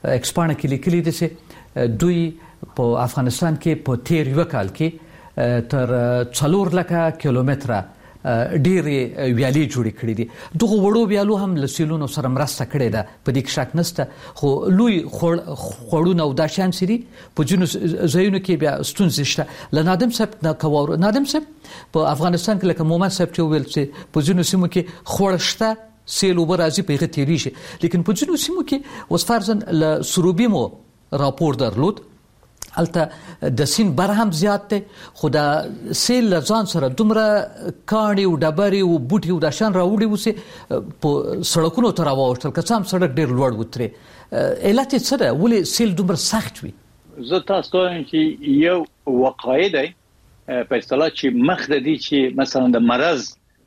اکسپانه کې لیکلي دي چې دوی په افغانستان کې په تیر یو کال کې تر 4,00,000 کیلومتره ډېرې ویالې جوړې کړې دي. دغه وړو ویالو هم له سیلونو سره مرسته کړې ده، په دې کې شک نشته، خو لوی خوړونه او دا شیان چې دي په ځینو ځایونو کې بیا ستونزې شته. له نادم صاحب نادم صاحب په افغانستان کې لکه مومن صاحب چې وویل چې په ځینو سیمو کې خوړ شته، سیل اوبه راځي په هغه تېرېږي، لیکن په ځینو سیمو کې اوس فرضاً له سروبي مو راپور درلود، هلته د سیند بر هم زیات دی، خو د سیل له ځان سره دومره کاڼي او ډبرې او بوټي او دا شیان راوړي وو چې په سړکونو ته راواوښتل، که څه هم سړک ډېر لوړ و ترې. علت یې څه ده؟ ولې سیل دومره سخت وي؟ زه تاسو ته وایم چې یو واقعي دی په اصطلاح چې مخ د دې چې مثلا د مرض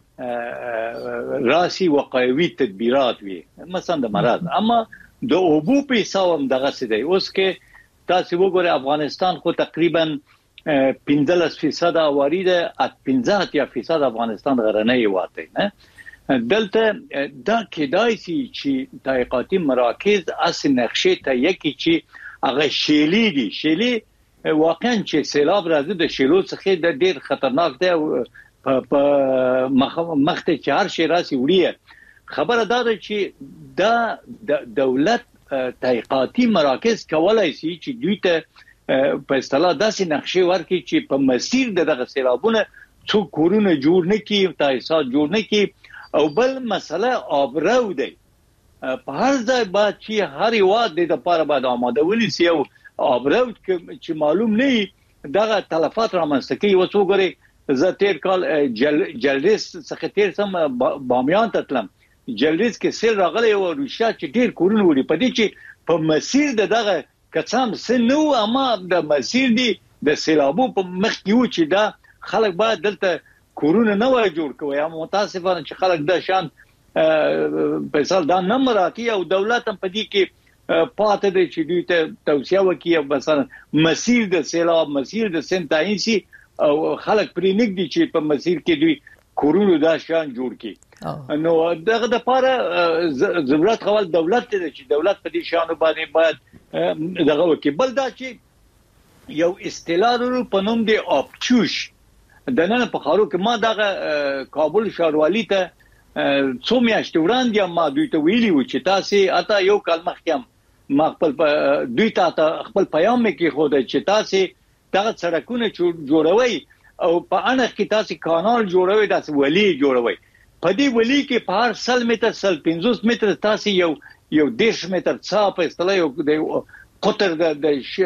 راسي واقعي تدبیرات وي، مثلا د مرض، اما د اوبو په حساب هم دغه څه دی. اوس کې تاسو وګورئ افغانستان خو تقریبا 15% اواری ده، 15% افغانستان غرنی هیواد دی نه. دلته دا کېدای شي چې تحقیقاتي مراکز اصل نقشه ته یکی چې هغه شیلی دي، شیلی واقعا چې سیلاب راځي د شیلو څخه د ډیر خطرناک دی په مخته چې هر شي راسي وړي. خبره دا ده چې دا دولت تحقیقاتي مراکز کولای شي چې دوی ته په اصطلاح داسې نقشې ورکړي چې په مسیر دغه سیلابونه څو کورونه جوړ نه کړي، تاسیسات جوړ نه کړي. او بل مسله آبرو دی، په هر ځای باید چې هر یواد د لپاره باید آماده ونیسي او آبرو چې معلوم نه وي دغه تلفات رامنځته کوي. اوس وګورئ زه تیر کال جلریز څخه تیر سم بامیان ته تلم، جلریز کې سیل راغلی او روشا چې ډیر کورونه وړي، په دې چې په مسیر دغه کڅام سن نو، اما د مسیر دی د سیلابو په مخ کې و چې دا خلک باید دلته کورونه نه وای جوړ کوي. اما متاسفانه چې خلک دا شان په سال دا نه مراکي او دولت هم په دې کې پاتې دی چې دوی ته توصیه وکړي مثلا مسیر د سیلاب، مسیر د سن تعیین شي او خلک پرې نګدي چې په مسیر کې دوی کورونه دا شان جوړ کړي. نو دغه د لپاره ضرورت خپل دولت ته چې دولت په دې شانو باندې باید دغه وکړي. بل دا چې یو اصطلاح په نوم دی آبچوش د نن په خارو کې ما دغه کابل ښاروالي ته څو میاشتې وړاندې ما دوی ته ویلي و چې تاسو اته یو کال مخکې ما خپل دوی ته خپل پیغام کې خو د چې تاسو دغه سړکونه جوړوي او په اړه کې تاسو کانال جوړوي، تاسو ولی جوړوي. په دې ولی کې په هر 100 متر 50 متر تاسو یو 10 متر څا په اصطلاح یو د قطر د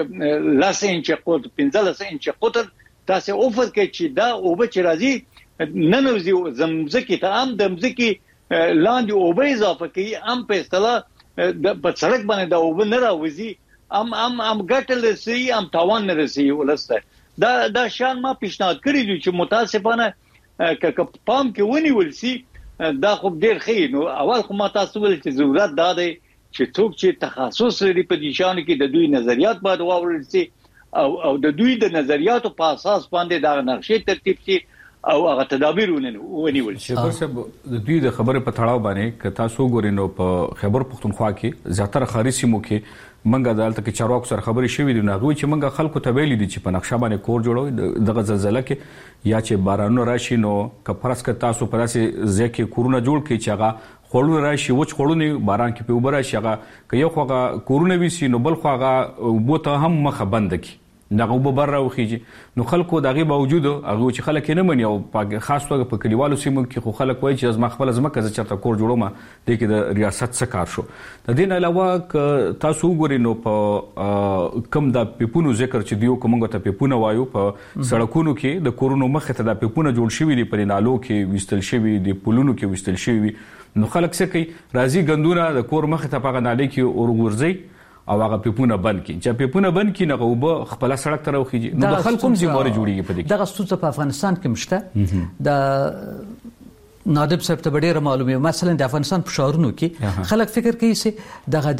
10 انچ قطر 15 انچ قطر تاسو اوفر کې چې دا اوبه چې راځي ننوزي زمزکي ته هم د مزکي لاندې اوبه اضافه کوي، هم په اصطلاح په سړک باندې دا اوبه نه راوځي، هم ګټل سي هم تاوان نه رسي ولسته. دا شان ما پیشنهاد کړی دی چې متاسفانه که پام کې ونیول سي دا خو ډیر ښه. نو اول خو ما تاسو ول چې ضرورت دا دی چې څوک چې تخصص لري په دې شان کې د دوی نظریات باید واورل سي او د دوی د نظریاتو په اساس باندې دا نقشې ترتیب شي او هغه تدابیر ونیول شي. شکر صاحب د دوی د خبرې په تړاو باندې که تاسو ګورئ نو په خیبر پښتونخوا کې زیاتره ښاري سیمو کې منګه دالته کې چارواکو سره خبرې شوې دي، نو هغوی چې منګه خلکو ته ویلي دي چې په نقشه باندې کور جوړوي دغه زلزله کې یا چې بارانونه راشي نو که فرض کړه تاسو په داسې ځای کې کورونه جوړ کړئ چې هغه خوړونه راشي، وچ خوړونه باران کې په اوبه راشي، هغه که یو خو هغه کورونه ویسي نو بل خو هغه اوبو ته هم مخه بنده کړي، دغه اوبه بر راوخیږي. نو خلکو د هغې باوجود هغوی چې خلک یې نه مني او خاص توګه په کلیوالو سیمو کې خو خلک وایي چې زما خپله ځمکه زه چېرته کور جوړوم، دې کې د ریاست څه کار شو. د دې نه علاوه که تاسو وګورئ نو په کم د پیپونو ذکر چې دیو که موږ ته پیپونه وایو په سړکونو کې د کورونو مخې ته دا پیپونه جوړ شوي دي، په نالو کې ویستل شوي دي، پلونو کې ویستل شوي وي. نو خلک څه کوي؟ راځي ګندونه د کور مخې ته په هغه نالۍ کې ورغورځوي او هغه پیپونه بند کړي، چې پیپونه بند کړي نو اوبه خپله سړک ته راوخیږي. نو د خلکو هم ذمهواري جوړېږي په دې کې. دغه ستونزه په افغانستان کې شته. د نادب صاحب ته ډېره معلومه، مثلا د افغانستان په ښارونو کې خلک فکر کوي چې دغه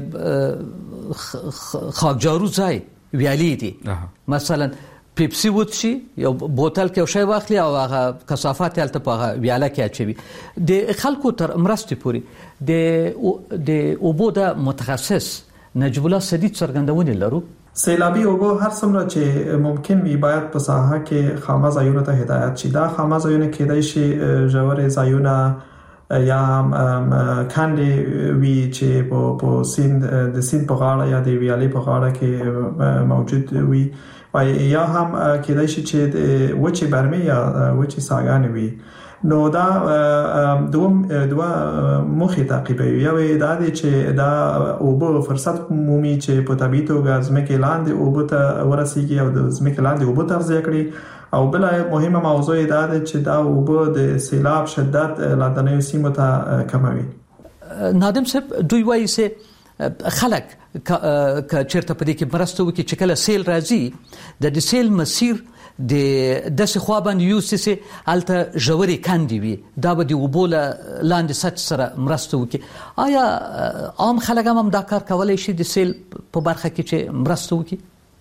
د خاکجارو ځای ویالې دي، مثلا پیپسي وڅښي یو بوتل کې یو شی واخلي او هغه کثافات هلته په هغه ویاله کې اچوي. د خلکو تر مرستې پورې د اوبو د متخصص نجیب الله سدید څرګندونې لرو. سیلابي اوبه هر څومره چې ممکن وي باید په ساحه کې خامه ځایونو ته هدایت شي. دا خامه ځایونه کېدای شي ژورې ځایونه یا کاندې وي چې په سیند د سیند په غاړه یا د ویالې په غاړه کې موجود وي، یا هم کېدای شي چې د وچې برمې یا وچې ساګانې وي. نو دا دوه مخې تعقیبوي. یو دا دی چې دا اوبه فرصت مومي چې په طبیعي توګه ځمکې لاندې اوبه ته ورسیږي او د ځمکې لاندې اوبه تغذیه کړي، او بل مهمه موضوع دا ده چې دا اوبه د سیلاب شدت لاندنیو سیمو ته کموي. نادم صاحب دوی وایي چې خلک چیرته په دې کې مرسته وکړي چې کله سیل راځي د سیل مسیر د داسې خوا باندې یوسي چې هلته ژورې کندې وي، دا به د اوبو لاندې سطح سره مرسته وکړي. آیا عام خلک هم دا کار کولی شي د سیل په برخه کې چې مرسته وکړي؟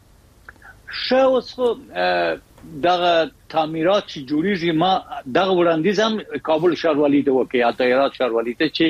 ښه، اوس دغه تعمیرات چې جوړیږي، ما دغه وړاندیز هم کابل ښاروالۍ ته وکړ یا هرات ښاروالۍ ته چې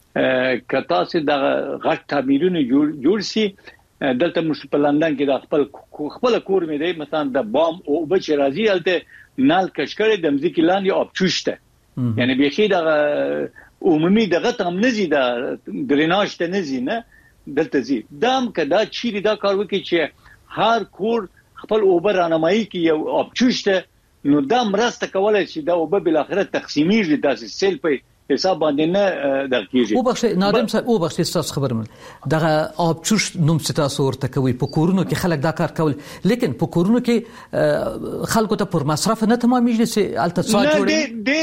کتا سي دغه غټ تعمیرونه جوړ شي. دلته مش په لندن کې د خپل کور مې دی، مثلا د بام او بچ راځي الته نال کشکړې د مځکې لاندې آبچوشته، یعنی بيخي دغه عمومي دغه تم نزي د دریناج ته نزي نه دلته زی دام کدا چیرې دا کار وکړي چې هر کور خپل اوبه رانمایي کې یو آبچوشته، نو دا مرسته کولای شي دا اوبه بل اخره تقسیمیږي داسې سیل په حساب باندې نه درکېږي. او بخښه نادم صاحب، او بخښه تاسو خبرم دغه آبچوش نوم تاسو ورته کوي. په کورونو کې خلک دا کار کول، لیکن په کورونو کې خلکو ته پر مصرف نه تمامېږي چې الته څا جوړي.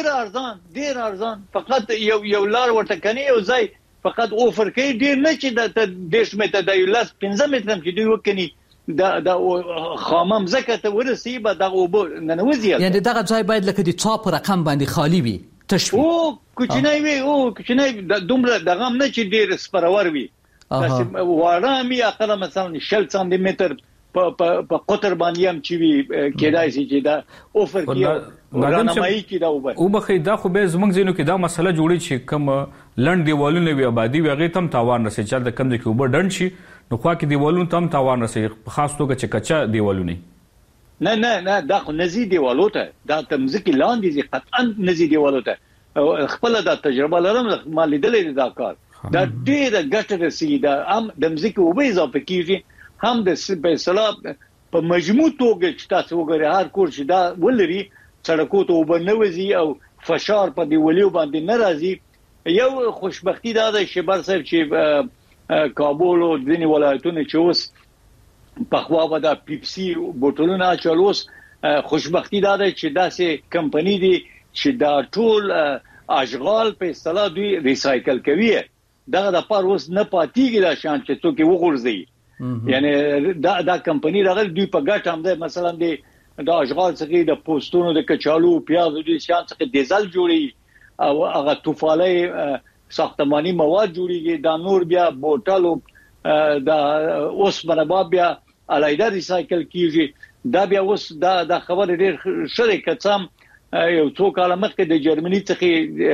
ډیر ارزان فقط یو لار ورته کني یو ځای فقط اوفر کوي، ډیر نه چې د 10 متر د 15 متر کې دی وکني دا خامم زکه ته ورسي به دغه وب ننوځي، یعنی دغه ځای باید لکه د څا په رقم باندې خالی وي، تشوي او کوچنی وي، او کوچنی دومره دغه نه چې ډیر سپرور وي، تاسو وارامي اقل مثلا 60 سانتي متر په قطر باندې هم چې وي کېدای شي چې دا اوفر کیو رانمایي کی دا وبر او بخې دا خو به زمنګ زینو کې دا مسله جوړی چې کم لند دیوالونه وي آبادی وي هغه تم تاوان رسي چې د کم د کې وبر ډند شي، نو خو کې دیوالونه تم تاوان رسي، خاص توګه چې کچا دیوالونه نه دا خو نزي دیوالو ته دا تمځکي لاندې زی قطعا نزي دیوالو ته خپل دا تجربه لرم ما لیدلې دا کار دا ډیره ګټه رسي، دا هم د مځکي وبې اضافه کیږي، هم د سپیشل په مجموع توګه چې تاسو وګورئ هر کور چې دا ولري سړکو ته وبنوځي او فشار په دیوالو باندې ناراضي. یو خوشبختی دا ده چې بر صاحب چې کابل او ځینې ولایتونه چې اوس په خوا به د پیپسي بوتلونه چلوس، خوشبختی دا ده چې داسې کمپنی دي چې دا ټول اشغال په اصطلاح دوی ریسایکل کوي، دا د پاره اوس نه پاتېږي دا شان چې څوک وګورځي، یعنی دا کمپنی راغلی دوی په ګټه هم ده، مثلا دا اشغال څخه د پوسټونو د کچالو پیاز د شان څخه ډیزل جوړي او هغه توفالي ساختماني مواد جوړيږي، دا نور بیا بوتل دا اوس باندې بیا علایده ریسایکل کیږي، دا بیا اوس دا خبر ډیر شریکت سم یو څو کال مخکې د جرمني څخه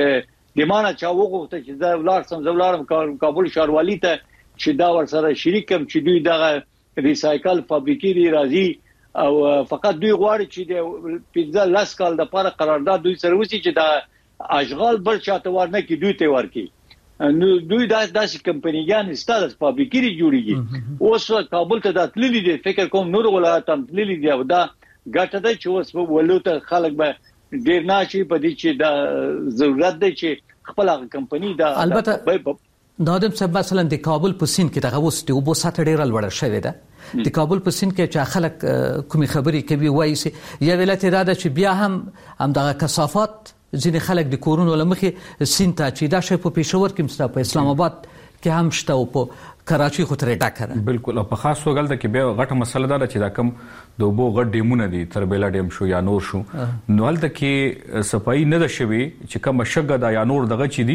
د مانه چا وغوښته چې دا ولارم کابل ښاروالۍ ته چې دا ورسره شریکم چې دوی دغه ریسایکل فابریکې دی راځي او فقط دوی غواړي چې د 15 کال د لپاره قرارداد دوی سره وسی چې دا اشغال بل چاته ورنه کې دوی ته ورکی، نو دوی داسې کمپنیګان ستاسو فابریکې جوړیږي. اوس کابل ته د تللی دي، فکر کوم نور ولایت هم تللی دي، او دا ګټه ده چې اوس په ولوته خلک به ډیر نه شي په دې چې دا ضرورت ده چې خپل کمپنی دا البته نادم صاحب مثلا د کابل په سین کې دغه اوس د وبو سطح ډیره لوړه شوې ده، د کابل په سین کې چې خلک کومي خبرې کوي وایي چې یو ولایت دا ده چې بیا هم دغه کثافات ځینې خلک د کورونو لمخې سین ته چې دا شی په پېښور کې مستر په اسلام آباد کې هم شته او په کراچي خو ترې ډکه ده. بالکل، او په خاص توګه د کې بیا غټه مسله ده چې دا کم د وبو غټ ډیمونه دي، تربیلا ډیم شو یا نور شو، نو هلته کې صفایي نه ده شوی چې کوم شګه دا یا نور دغه چي دي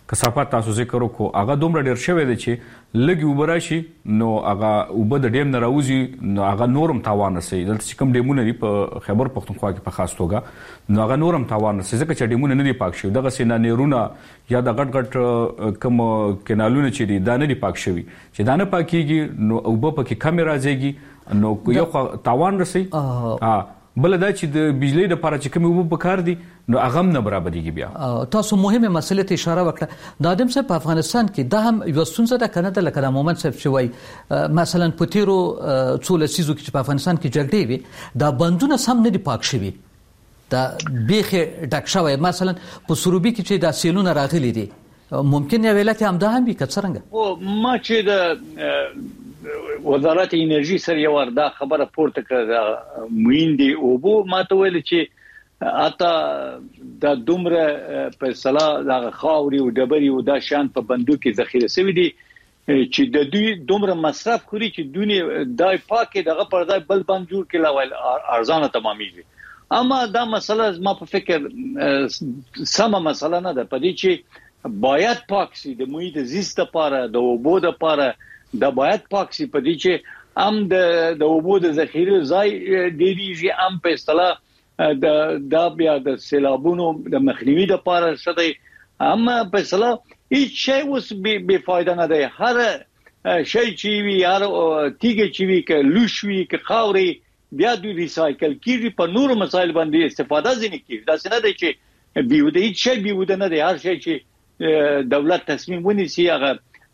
کثافات تاسو ذکر وکړو هغه دومره ډیر شوی دی چې لږ اوبه راشي نو هغه اوبه د ډیم نه راوځي نو هغه نورم تاوان رسوي. دلته چې کوم ډیمونه دي په خیبر پښتونخوا کې په خاص توګه نو هغه نورم تاوان رسوي ځکه چې ډیمونه نه دي پاک شوي. دغسې نه نیرونه یا د غټ غټ کوم کینالونه چې دي دا نه دي پاک شوي. چې دا نه پاکیږي نو اوبه پکې کمې راځيږي نو یو خو تاوان رسوي. بل دا چې د بجلی د لپاره چې کوم اوبه پکار دي نو هغه هم نه برابرېږي. بیا تاسو مهمه مسله ته اشاره وکړه د ادم صاحب په افغانستان کې دا هم یو ستونزه ده کنه د لکه مومن صاحب چې وای مثلا په تیرو څو لسیزو کې په افغانستان کې جګړې وي دا بندونه سم نه دي پاک شوي دا بیخه ډک شوی. مثلا په سروبي کې چې دا سیلونه راغلي دي ممکن یو ولایت هم دا هم وي که څرنګه او ما چې د وزارت انرژي سره یو وردا خبره پورته کړه مویندي او بو ما ته ویل چې اته د دومره په صلاح د خاوري او ډبري او د شان په بندوق کې ذخیره شوی دي چې د دوی دومره مصرف کړی چې دونی دای پاکه دغه پردای بل بند جوړ کړي لاول ارزانه تمامېږي. اما دا مسله ما په فکر سمه مسله نه ده پدې چې باید پاک شي د محیط زیست لپاره د اوبو لپاره دا باید پاک شي پدې چې ام د اوبو د ذخیره ځای ډیریږي ام په اصطلاح د بیا د سیلابونو د مخنیوي لپاره شته. اما په اصطلاح هیڅ شی اوس بے فایده نه دی. هر شی چې وی هر تیګه چې وی ک لوشوي ک خاوري بیا دوی ریسایکل کیږي په نورو مسایل باندې استفاده ځنی کیږي. دا څنګه دی چې بیوده هیڅ شی بیوده نه دی. هر شی چې دولت تصمیم ونیسي هغه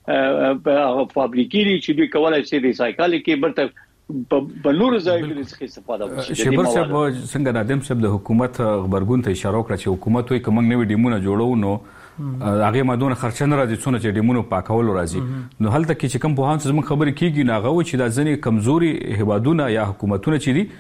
فابریکې چې دوی کولای شي ریسایکل کې برته په نور ځایونو څخه استفاده وشي. شبر صاحب څنګه نادم صاحب د حکومت خبرګون ته اشاره وکړه چې حکومت وایي کوم نوې ډیمونه جوړو نو هغه مادونه خرچه نه راځي څونه چې ډیمونو پاکول راځي. نو هلته کې چې کوم په هانس زموږ خبرې کیږي نه هغه چې د ځنې کمزوري هوادونه یا حکومتونه چې دي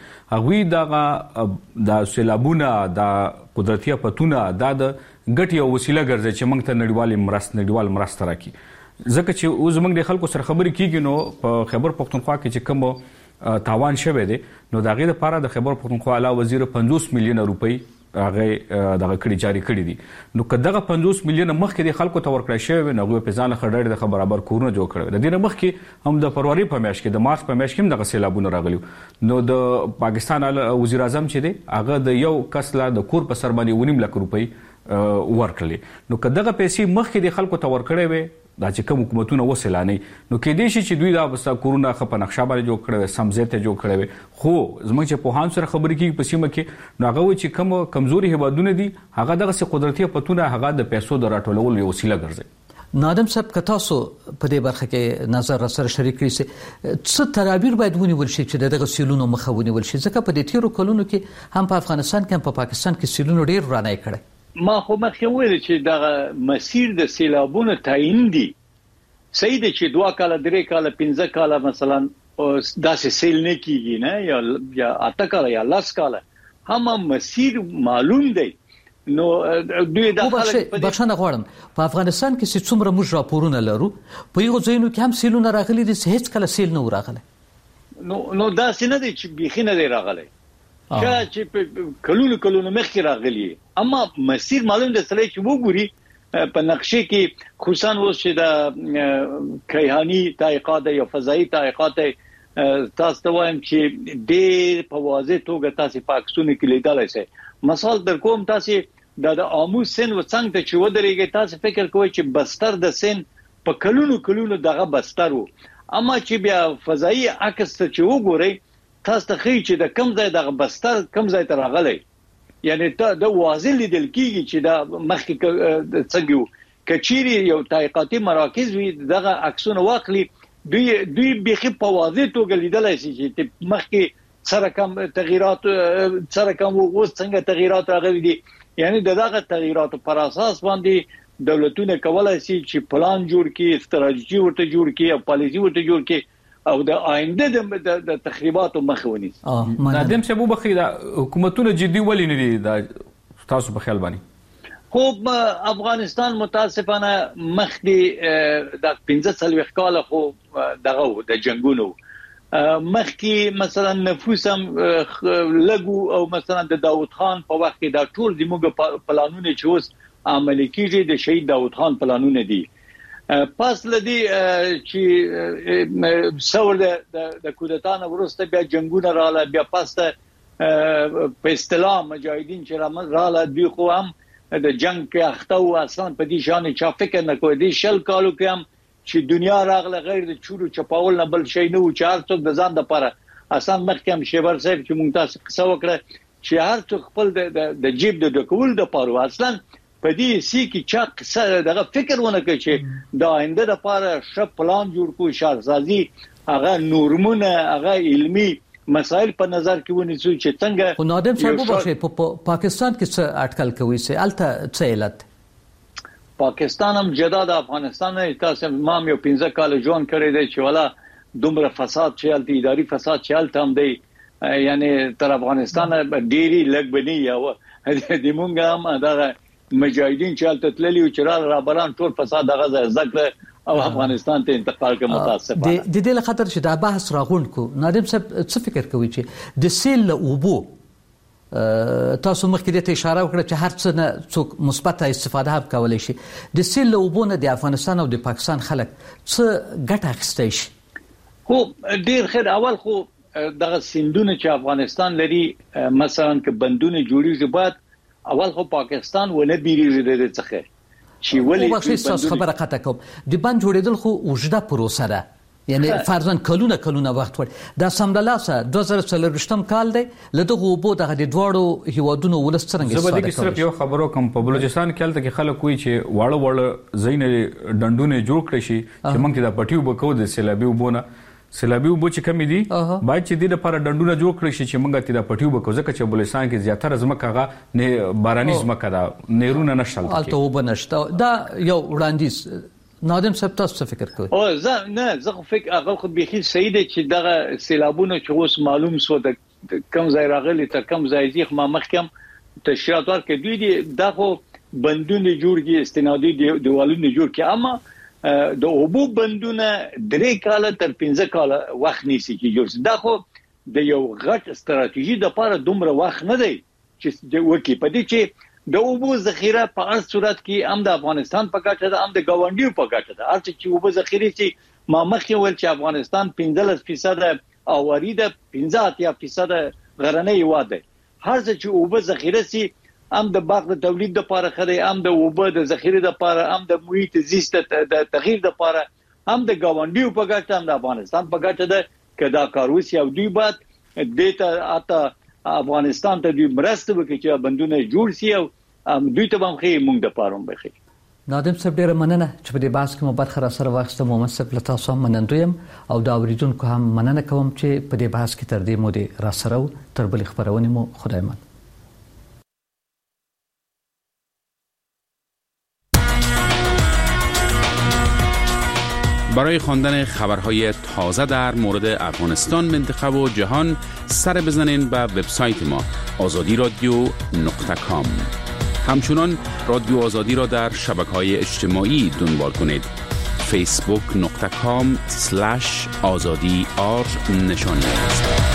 هغه د سیلابونه د قدرتي افتونه د ګټي او وسیله ګرځي چې موږ ته نړیوال مرسته راکړي. ځکه چې اوس موږ د خلکو سره خبرې کیږي نو په خیبر پښتونخوا کې چې کوم تاوان شوه دی نو د هغې لپاره د خیبر پښتونخوا اعلی وزیر 50 میلیون روپۍ هغه دغه کړي جاری کړي دي. نو که دغه 50 میلیون مخکې د خلکو ته ورکړی شوی وي نو هغوی په ځان خړډړې د برابر کورونه جوړ کړي. د دې نه مخکې هم د فروری په میاشت کې د مارچ په میاشت کې هم دغه سیلابونه راغلي. نو د پاکستان وزیر اعظم چې دی هغه د یو کس لا د کور په سر باندې 1.5 لک روپۍ ورکړي. نو که دغه پیسې مخکې د خلکو ته ورکړی وي دا چې کوم حکومتونه وسیلانه نو کې دي چې دوی دا وستا کورونه خپ نقشه باندې جوړ کړي سمزته جوړ کړي. خو زموږ چې په هان سره خبرې کیږي په سیمه کې نو هغه چې کوم کمزوري هوادونه دي هغه دغه قدرتي پتونه هغه د پیسو د راټولولو یو وسیله ګرځي. نادم صاحب که تاسو په دې برخه کې نظر سره شریک کړئ څه تدابیر باید ونیول شي چې دغه سیلونو مخه ونیول شي ځکه په دې تیرو کلونو کې هم په افغانستان کې هم په پاکستان کې سیلونو ډیر رانه کړي. ما خو مخکې ویل چې دغه مسیر د سیلابونو تعیین دي صحیح دی چې 2 کاله 3 کاله 15 کاله مثلا داسې سیل نه کیږي نه یا 8 کاله یا 10 کاله هم مسیر معلوم دی. نو دوی د بخښنه غواړم په افغانستان کې چې څومره موږ راپورونه لرو په یو ځایونو کې هم سیلونه راغلي دي هیڅ کله سیل نه راغلی. نو داسې نه دی چې بيخي نه دی راغلی چې کلونو مخکې راغلی. اما مسیر معلوم دی سره چې وګوري په نقشې کې خصوصا اوس چې د کیهانی تحقیقات یا فضائي تحقیقات تاسو ته وایم چې ډېر په واضح توګه تاسو پاکستان کې لیدلای شئ. مثال در کوم تاسو د آمو سن و څنګه ته چې ودرېږي تاسو فکر کوئ چې بستر د سن په کلونو دغه بستر وو. اما چې بیا فضائي عکس ته چې وګورئ تاسو ته ښیي چې د کم ځای دغه بستر کم ځای ته راغلی. یعنی ته د واضح لیدل کیږي چې دا مخکې څنګه کچيري یو تحقیقاتي مراکز وي دغه عکسونه واخلي دوی بيخي په واضح توګه لیدلای شي چې مخکې سره کم تغیرات سره کم اوس څنګه تغیرات راغلي دي. یعنی دغه تغیرات پر اساس باندې دولتونه کولای شي چې پلان جوړ کړي استراتیژي ورته جوړ کړي او پالیسي ورته جوړ کړي او د آینده د تخریباتو مخه ونیسي. نادم صاحب بخیر حکومتونه جدي ولې نه دي دا تاسو په خیال باندې؟ خو افغانستان متاسفانه مخکې د 15 کال خو دغه د جنگونو مخکې مثلا نفوس هم لګو او مثلا د داوود خان په وخت کې دا ټول زموږ پلانونه چې اوس عملي کیږي د شهید داوود خان پلانونه دي. پس لدی چې څور د کودتانه ورسته بیا جنگونه رااله، بیا پسته په اصطلاح مجاهدین چې رااله دوی خو هم د جنگ کې اخته او اصلا په دې شان چا فکر نه کوي. دي شل کالو کې هم چې دنیا راغله غیر د چورو چپاول نه بل شي نه و، چې هر څوک د ځان لپاره اصلا مخکې هم شیبر صاحب چې مونږ تاسو قصه وکړه چې هر څوک خپل د جیب د ډکول د پاره اصلا په دې سی کې چا قصه دغه فکر ونه کوي چې د آینده لپاره ښه پلان جوړ کو، شارسازي هغه نورمونه هغه علمي مسائل په نظر کې ونیسو چې څنګه. خو نادم صاحب وبخښئ په پاکستان کې څه اټکل کوي سه الته څه علت؟ پاکستان هم جدا د افغانستان نه تاسو مام یو 15 کال ژوند کړی دی چې ولا دومره فساد چالتي اداري فساد چالت هم دی، یعنی تر افغانستان ډيري لګ بني یا د مونږ هم دا مجاهدین چالت تللی او چرال را بران ټول فساد دغه ذکر او افغانستان ته انتقال کې متاسفانه د دې لخطر چې دا بحث راغون کو. نادم صاحب څه فکر کوي چې د سیل اوبو تاسو مخکې د اشاره وکړه چې هر څه نه څوک مثبت استفاده هم کولای شي، د سیل اوبو نه د افغانستان او د پاکستان خلک څه ګټه اخیستای شي؟ خو ډیر خیر اول خو دغه سیندونه چې افغانستان لري مثلا که بندونه جوړیږي بعد اول خو پاکستان ونه بیریږي د څخه چې ولې تاسو خبره قطع کوم د بند جوړیدل خو وجده پروسه ده، یعنی فرضاً کلونه وخت وړي. دا سمدلاسه 2023 کال دی لدغه وبو دغه د دوړو هیوادونو ولسترنګ استفاده کوي. صرف یو خبرو کوم په بلوچستان کې حالت کې خلک وایي چې واړه زین ډندونه جوړ کړی شي چې موږ دا پټیو بکو د سیلابي وبونه سیلابي وبو چې کمی دي باید چې د لپاره ډندونه جوړ کړی شي چې موږ ته دا پټیو بکو ځکه چې بلوچستان کې زیاتره زمکه هغه نه باراني زمکه دا نیرونه نشته الته وبنشته. دا یو وړاندیز نادم صاحب تاسو فکر کوي؟ او زه فکر هغه خو بيخي صحیح دی چې دغه سیلابونه چې اوس معلوم سو د کم ځای راغلي تر کم ځای ځخ ما مخکم تشریحات ورکړي دوی دي دغه بندونه جوړږي استنادي دیوالونه جوړ کړي، اما د اوبو بندونه 3 کال تر 15 کال وخت نیسي چې جوړ شي. دا خو د یو غټ استراتیژي د لپاره دومره وخت نه دی چې د وکی په دې چې د اوبو ذخیره په هر صورت کې هم د افغانستان په ګټه ده هم د ګاونډیو په ګټه ده. هر چې اوبو ذخیره چې ما مخکې ول چې افغانستان 15% اواري ده 15% غرنۍ هوا ده، هر چې اوبو ذخیره سي هم د باغ د تولید لپاره خره، هم د اوبو د ذخیره لپاره، هم د محیط زیست د تغییر لپاره، هم د ګاونډیو په ګټه هم د افغانستان په ګټه ده. کدا کاروسی او دوی بعد دته اته افغانستان ته دوی مرسته وکړي چې بندونه جوړ شي او دوی ته هم خې مونږ د پاروم بخي. نادم صاحب ډیره مننه چې په دې بحث کې مو برخه را سره واخیسته. محمد صاحب له تاسو هم منندویم او دا اوریدونکو هم مننه کوم چې په دې بحث کې تر دې مو دې را سره تر بل خبرونه مو خدای مان. برای خواندن خبرهای تازه در مورد افغانستان، منطقه و جهان سر بزنین به وبسایت ما azadiradio.com. همچنان رادیو آزادی را در شبکه‌های اجتماعی دنبال کنید. facebook.com/azadi_r نشانی است.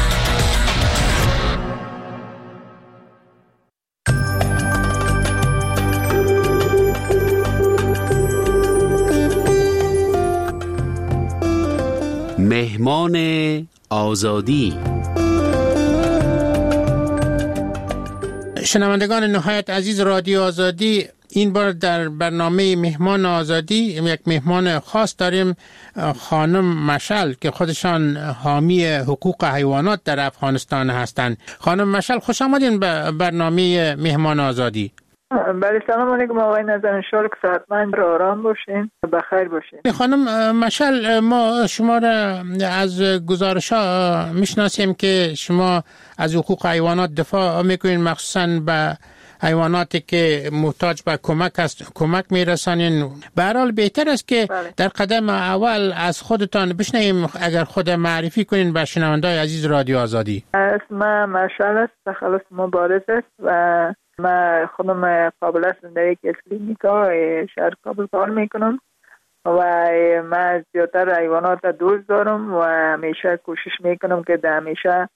مهمان آزادی. شنوندگان نهایت عزیز رادیو آزادی، این بار در برنامه مهمان آزادی یک مهمان خاص داریم، خانم مشعل که خودشان حامی حقوق حیوانات در افغانستان هستند. خانم مشعل خوش آمدین به برنامه مهمان آزادی. بله سلام علیکم آقای نظر، انشالله که صحتمند و آرام باشین، بخیر باشین. خانم مشعل، ما شما را از گزارش‌ها میشناسیم که شما از حقوق حیوانات دفاع میکنین، مخصوصاً به حیواناتی که محتاج به کمک میرسانین. به هر حال بهتر است که در قدم اول از خودتان بشنویم، اگر خود معرفی کنین به شنوندگان عزیز رادیو آزادی. اسم مشعل است، تخلص مبارز است و من خودم قابل هستم در یک کلینیکا شهر کابل کار میکنم و من زیادتر حیوانات دوست دارم و همیشه کوشش میکنم که در همیشه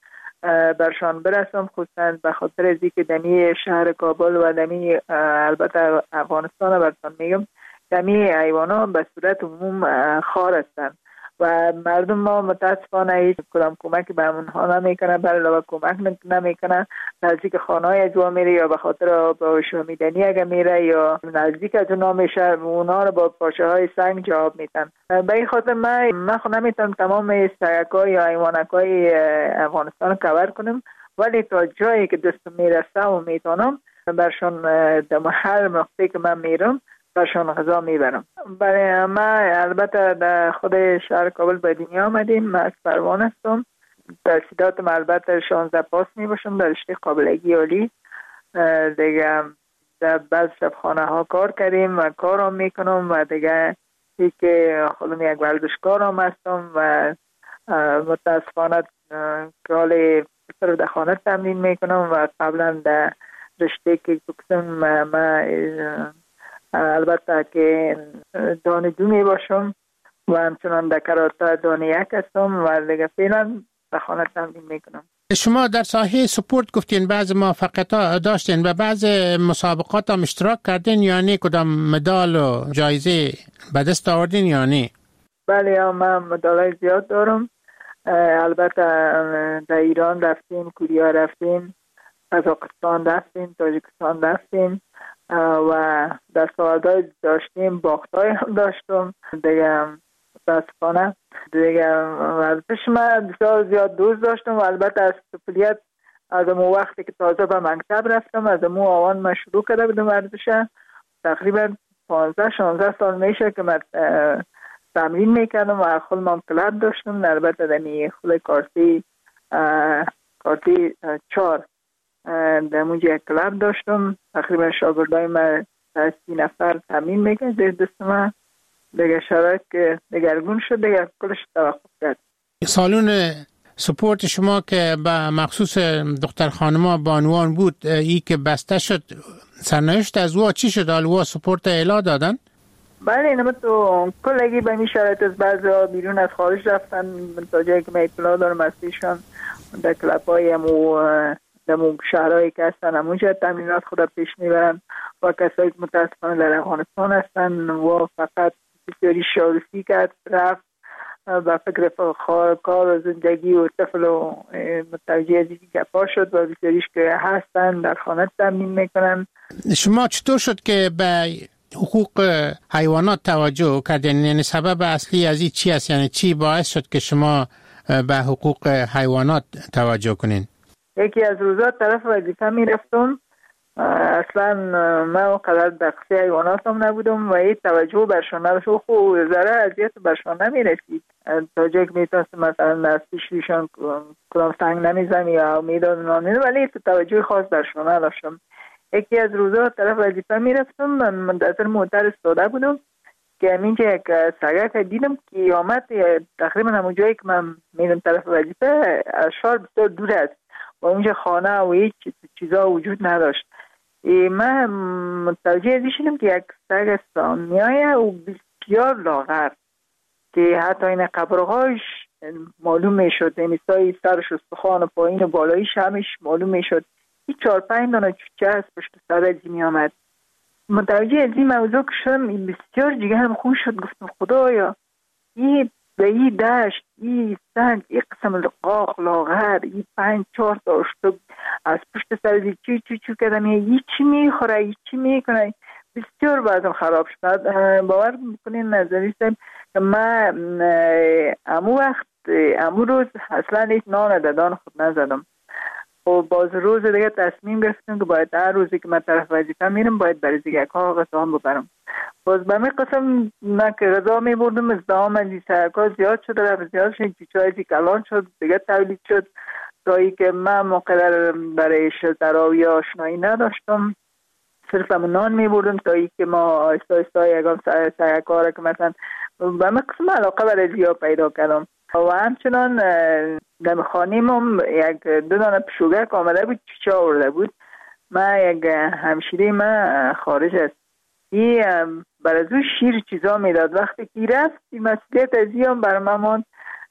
برشان برسم، خصوصا به خاطر از اینکه دمی شهر کابل و دمی البته افغانستان برشان میگم دمی حیوانا به صورت عموم خار هستند و مردم ما متاسفانه هیچ کدام کمک به اونها نمیکنه، بر علاوه کمک نمیکنه. نزدیک خانه‌های اجوا میره یا به خاطر با شومیدنی اگه میره یا نزدیک از اونها میشه، اونها رو با پاشه های سنگ جواب میدن. به این خاطر من خود نمیتونم تمام سگ‌ها یا حیوانات‌های افغانستان رو کور کنم، ولی تا جایی که دستم میرسه و میتونم برشان در هر مقطعی که من میرم برشان غذا میبرم. برای ما البته در خود شهر کابل به دنیا آمدیم. من از پروان هستم. تحصیلاتم البته 16 پاس میباشم در رشته قابلگی عالی. دیگه در بعض شبخانه ها کار کردیم و کارم میکنم و دیگه که خودم یک ورزشکار هم هستم و متاسفانه کال پسر در خانه تمرین میکنم و قبلا در رشته که بکسم ما البته که دانشجو می باشم و همچنان در کراته دانه یک هستم و دیگه فعلا در خانه تمرین میکنم. شما در ساحه سپورت گفتین بعض موفقیت‌ها داشتین و بعض مسابقات هم اشتراک کردین، یعنی کدام مدال و جایزه به دست آوردین یعنی؟ بله من مدالای زیاد دارم. البته در ایران رفتیم، کوریا رفتیم، قزاقستان رفتیم، تاجیکستان رفتیم و در سوالدهای داشتیم، باختای هم داشتم دیگه. متاسفانه دیگه ورزش من بسیار زیاد دوست داشتم و البته از طفولیت از اون وقتی که تازه به مکتب رفتم از اون آوان من شروع کرده بودم ورزش. تقریبا 15-16 سال میشه که من تمرین میکردم و خودم هم کلاب داشتم. البته دمی خود کارتی 4 در موجه یک کلاب داشتم. تقریبا شاگردای من 30 نفر تمرین میکرد در دست من. دیگه شرایط که دگرگون شد دیگه کلش توقف کرد. سالون سپورت شما که به مخصوص دختر خانما بانوان بود ای که بسته شد، سرنوشت از او چی شد؟ آلوا سپورت اعلا دادن؟ بله اینم تو کلگی به این شرایط از بعضی ها بیرون از خارج رفتن تا جایی که من اطلاع دارم ازشان در کلاب های در شهرهایی که هستن همونجا تمرینات خود پیش میبرن و کسایی که متاسفانه در افغانستان هستن و فقط بسیاری شاگردی کرد رفت و فکر کار و زندگی و طفل و متوجه از اینکه گپا شد و بسیاریش که هستن در خانه تمرین میکنن. شما چطور شد که به حقوق حیوانات توجه کردین؟ یعنی سبب اصلی از این چی است؟ یعنی چی باعث شد که شما به حقوق حیوانات توجه کنین؟ یکی از روزات طرف وظیفه میرفتم، اصلا من اونقدر دقیقی حیوانات هم نبودم و این توجه برشان نداشت و خوب ذره اذیت برشان نمیرسید تا جایی که میتونست مثلا از پیششان کدام سنگ نمیزن یا میدادن، ولی توجه خاص برشان نداشتم. یکی از روزا طرف وظیفه میرفتم، من منتظر موتر استاده بودم که همینجا یک سگک دیدم که آمد تقریبا همون جایی که من میرم طرف وظیفه اشار بسیار دور است و اونجا خانه و هیچ چیزا وجود نداشت. من متوجه ازی شدم که یک سگ سامیایه و بسیار لاغر که حتی این قبرهاش معلوم میشد، یعنی سای سرش استخوان و پایین و بالایش همش معلوم میشد. این 4-5 دانه چوچه از پشت سر ازی می آمد. متوجه ازی موضوع که شدم بسیار جگرم خوش شد. گفتم خدایا این به این دشت این سنگ این قسم لقاق لاغر این 5-4 تا اشتب از پشت سر ازی چی کردم این چی میخوره این چی میکنه. بسیار بعضم خراب شد. باور میکنین نظریستم که من امو روز اصلا هیچ نان ددان خود نزدم و باز روز دیگه تصمیم گرفتم که باید هر روزی که من طرف وظیفه میرم باید برای دیگه ها غذا هم ببرم. باز به می قسم من که غذا میبردم ازدهام از این سرکا زیاد شد رفت زیاد شد چیچای کلان شد دیگه تولید شد تا ای که من مقدر برای شلتراوی یا آشنایی نداشتم، صرف هم نان میبردم تا ای که ما آیستا یکم سرکا را که مثلا به می قسم علاقه برای زیاد پیدا کردم و همچنان در خانیم هم یک 2 دانه پشوگک آمده بود چیچه آورده بود. من یک همشیره من خارج است این بر از او شیر چیزا میداد. وقتی که رفت این مسئولیت از هم بر من ماند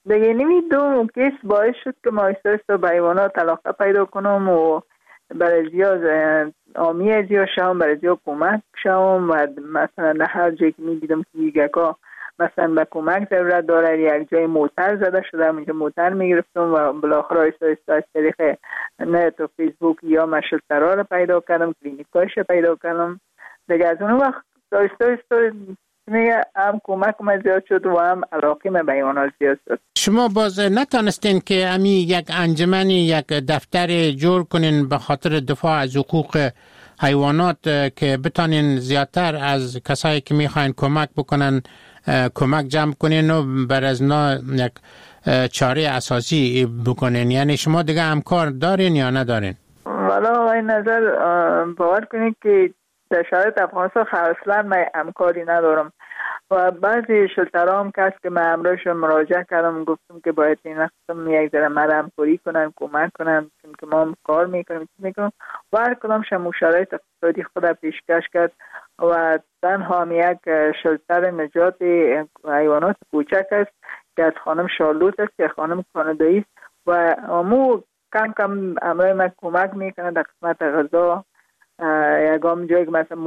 دیگه نمی دو کیس باعث شد که ما ایستا به حیوانات علاقه پیدا کنم و برای زیاد آمی زیاد شوم، برای زیاد کمک شوم و مثلا در هر جایی که می دیدم که یکا مثلا به کمک ضرورت داره، یک جای موتر زده شده اونجا موتر می گرفتم و بالاخره ایستا از طریق نت و فیسبوک یا مشلترها رو پیدا کردم، کلینیکایش رو پیدا کردم. دیگه از اون وقت ایستا میگه هم کمک من زیاد شد و هم علاقه من به حیوانات زیاد شد. شما باز نتانستین که امی یک انجمنی یک دفتر جور کنین به خاطر دفاع از حقوق حیوانات که بتانین زیادتر از کسایی که میخواین کمک بکنن کمک جمع کنین و بر از نا یک چاره اساسی بکنین؟ یعنی شما دیگه همکار دارین یا ندارین؟ والا این نظر باور کنید که در شرایط افغانستان اصلا من همکاری ندارم و بعضی شلترها هم کس که من امروزشون مراجعه کردم گفتم که باید این قسم یک ذره من همکاری کنن، کمک کنن که ما هم کار میکنیم و هر کدامشون شرایط اقتصادی خود پیشکش کرد و تنها هم یک شلتر نجات حیوانات کوچک است که از خانم شارلوت است که خانم کانادایی است و امو کم کم امروز من کمک میکنه در قسمت غذا. یکم جایی که مثلا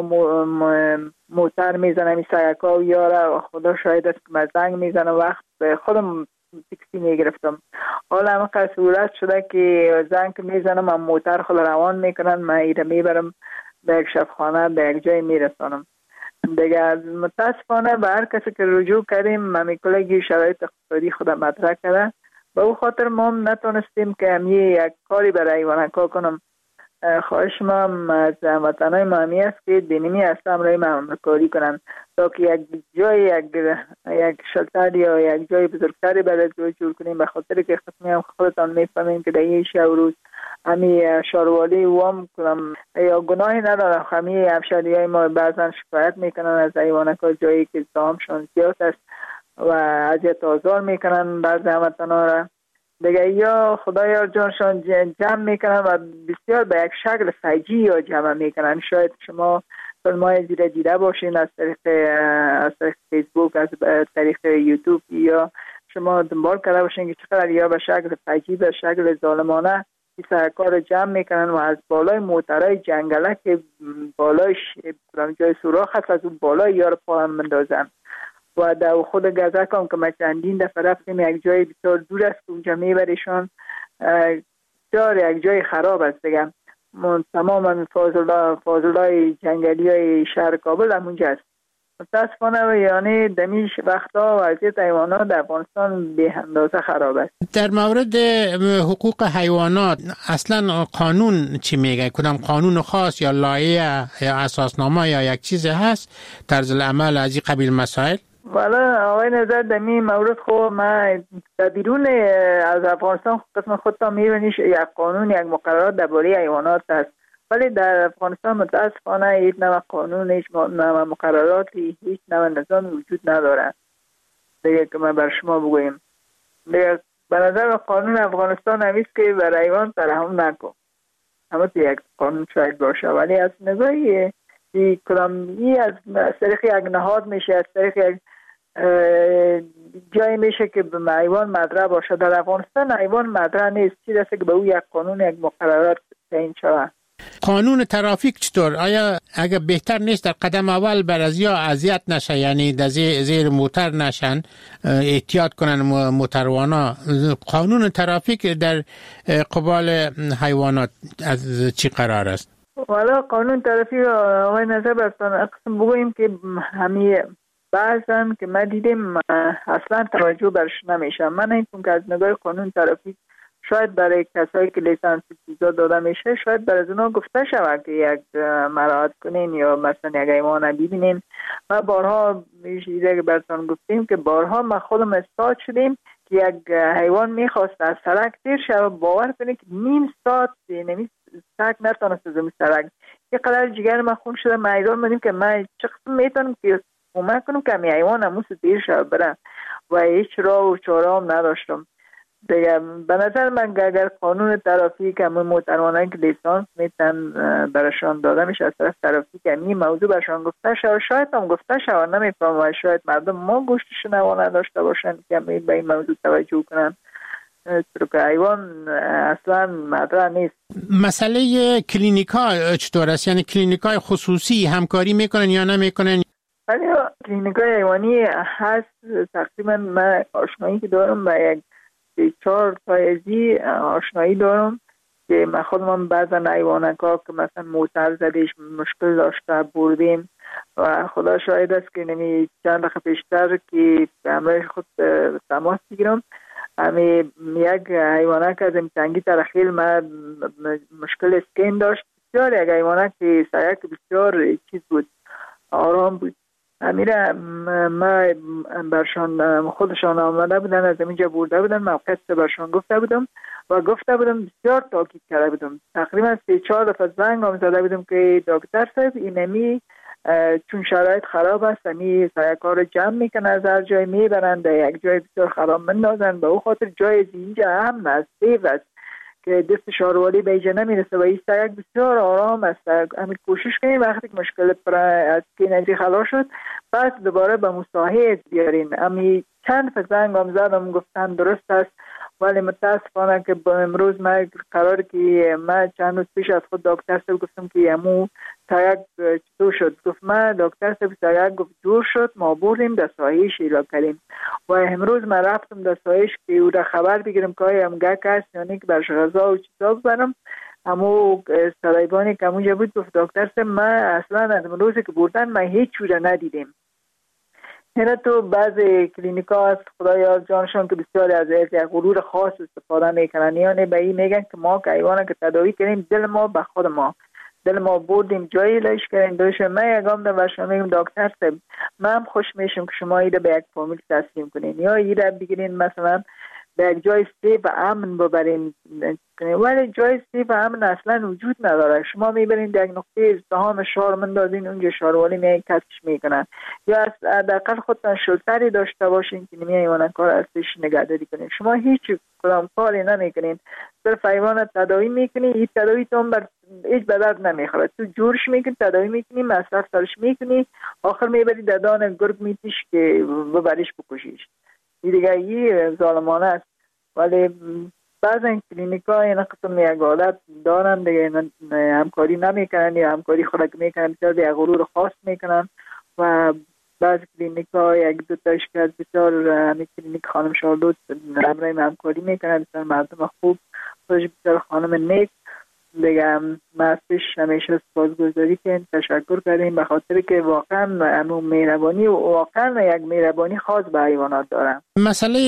موتر میزنه می سیکا و یاره خدا شاید است که من زنگ میزنه وقت خودم تکسی میگرفتم. حالا همه صورت شده که زنگ میزنم من موتر خود روان میکنن من ایره میبرم به یک شفخانه به یک جای میرسانم. دیگه متاسفانه به هر کسی که رجوع کردیم ممیکلگی شرایط اقتصادی خود مطرح کرده به او خاطر ما هم نتونستیم که همیه یک کاری برای حیوانات کنم. خواهش ما از وطنهای مهمی است که دینیمی هست امرای همکاری کنن تا که یک جای یک شلتر یا یک جای بزرگتری برای جور کنیم به خاطر که خطمی هم خودتان میفهمین که در این شب روز همی شاروالی وام کنم یا گناهی ندارم. همی افشاری های ما بعضا شکایت میکنن از حیوانات جایی که زامشون زیاد است و اذیت آزار میکنن بعض هموطنها را دیگه یا خدایا جانشان جمع میکنن و بسیار به یک شکل فجیع یا جمع میکنن. شاید شما فیلمای زیر دیده باشین از طریق فیسبوک، از طریق یوتیوب یا شما دنبال کرده باشین که چقدر یا به شکل فجیع به شکل ظالمانه این کار جمع میکنن و از بالای موترهای جنگله که بالایش جای سوراخ هست از اون بالای یار پا مندازن و در خود گزک هم که ما چندین دفعه رفتیم یک جای بسیار دور است اونجا میبریشون بسیار یک جای خراب است دیگه. تمام فاضلای جنگلی های شهر کابل هم اونجا است. متاسفانه یعنی دمیش وقتا وضعیت حیوانات در افغانستان به اندازه خراب است. در مورد حقوق حیوانات اصلا قانون چی میگه؟ کدام قانون خاص یا لایحه یا اساسنامه یا یک چیز هست طرز العمل از این قبیل مسائل؟ والا آقای نظر در این مورد خب من در بیرون از افغانستان قسم خودتا میبینیش یک قانون یک مقررات درباره حیوانات است ولی در افغانستان متاسفانه هیچ نوع قانون هیچ نوع مقرراتی هیچ نوع نظام وجود نداره دیگه که من بر شما بگویم. دیگه به نظر قانون افغانستان همیست که بر حیوان ترحم نکن همه یک قانون شاید باشه ولی از نگاهی کلامی از طریق یک نهاد میشه از طریق یک جایی میشه که به حیوان مدرع باشه. در افغانستان حیوان مدرع نیست چیزی است که به او یک قانون یک مقررات تعیین شود. قانون ترافیک چطور؟ آیا اگه بهتر نیست در قدم اول برازیا اذیت نشه یعنی در زیر موتر نشن احتیاط کنن موتروانا؟ قانون ترافیک در قبال حیوانات از چی قرار است؟ والا قانون ترافیک آقای نظر برستان اقسم بگوییم که همی بعضن که ما دیدیم اصلا توجه برش نمیشه. من اینکن که از نگاه قانون ترافیک شاید برای کسایی که لیسانس چیزا داده میشه شاید برای اونا گفته شود که یک مراعات کنین یا مثلا یک حیوان ببینین. ما بارها میشه براتون گفتیم که بارها ما خودم استاد شدیم که یک حیوان میخواست از سرک تیر شه باور کنید که نیم ساعت نمی سرک نتونست از سرک یه قدر جگر ما خون شده میدان بدیم که ما چه قسم میتونم که کمک کنم که می حیوان همون تیر شه بره و هیچ راه و چاره هم نداشتم. دیگه به نظر من اگر قانون ترافیک همون محترمانه که لیسانس میتن برشان داده میشه از طرف ترافیک این موضوع برشان گفته شد، شاید هم گفته شد، نمیفهم و شاید مردم ما گوشتشون نوانه داشته باشن که به این موضوع توجه کنن، چرا که حیوان اصلا مطرح نیست. مسئله کلینیکا چطور است؟ یعنی کلینیکای خصوصی همکاری میکنن یا نمیکنن؟ ولی کلینیکای حیوانی هست. تقریبا من آشنایی که دارم با یک 4 تایزی آشنایی دارم که من خودم بعضا حیوانکا که مثلا موتر زدیش مشکل داشته بردیم و خدا شاهد است که نمی چند دقیقه پیشتر که به همراه خود تماس بگیرم همی یک حیوانک از تنگی ترخیل من مشکل اسکین داشت. بسیار یک حیوانک که سیک بسیار چیز بود، آرام بود. امیره ما برشان خودشان آمده بودن، از اینجا برده بودن، موقع برشان گفته بودم و گفته بودم بسیار تاکید کرده بودم. تقریبا 3-4 دفعه زنگ هم زده بودم که دکتر صاحب اینمی چون شرایط خراب است امی سیاکا رو جمع میکنن از هر جای میبرن در یک جای بسیار خراب مندازن، به او خاطر جای اینجا هم است سیف است که دست شاروالی به اینجا نمیرسه و این سیاک بسیار آرام است. همین کوشش کنیم وقتی که مشکل از کینجی خلاص شد پس دوباره به مصاحبه بیارین. امی چند فزنگ هم زدم گفتن درست است، ولی متاسفانه که با امروز من قرار که من چند روز پیش از خود دکتر صاحب گفتم که امو سیاک چطور شد، گفت من دکتر صاحب سیاک گفت جور شد، ما بردیم در سایه شیلا کردیم و امروز من رفتم در سایش که او را خبر بگیرم که آیا هم گک هست یعنی که برش غذا و چیزا ببرم. امو سرایبانی که امونجا بود گفت دکتر صاحب من اصلا از روزی که بردن من هیچ چوره ندیدیم. هنه تو بعض کلینیکا هست خدایا جانشون که بسیاری از یک غرور خاص استفاده میکنن، یعنی به این میگن که ما که حیوانه که تداوی کنیم دل ما به خود ما، دل ما بردیم جایی لایش کردیم دوش. من یکم در برشان میگم دکتر صاحب من خوش میشم که شما ایده به یک فامیل تسلیم کنین یا ایده بگیرین مثلا به یک جای سیف و امن ببرین، ولی جای سیف و امن اصلا وجود نداره. شما میبرین در یک نقطه ازدحام شهر مندازین اونجا شهروالی میای کسش میکنن، یا از حداقل خودتان شلتری داشته باشین که نمی حیوان کار ازش نگهداری کنین. شما هیچ کدام کاری نمیکنین، صرف حیوان تداوی میکنین، این تداوی تون بر هیچ بدرد نمیخوره، تو جورش میکنی تداوی میکنی مصرف سرش میکنی، آخر میبری در دان گرگ میتیش که ببریش بکشیش. این دیگه این ظالمانه است. ولی بعضی کلینیکا این قسم یک عادت دارن دیگه همکاری نمیکنن یا همکاری خود میکنن بسیار دیگه غرور خاص میکنن و بعضی کلینیکا یک دو تاش که بسیار همی کلینیک خانم شارلوت همراهی همکاری میکنن، بسیار مردم خوب خودش بسیار خانم نیک دیگه. ما پیش همیشه سپاسگزاری کنیم، تشکر کردیم به خاطر که واقعا همون مهربانی و واقعا یک مهربانی خاص به حیوانات دارن. مسئله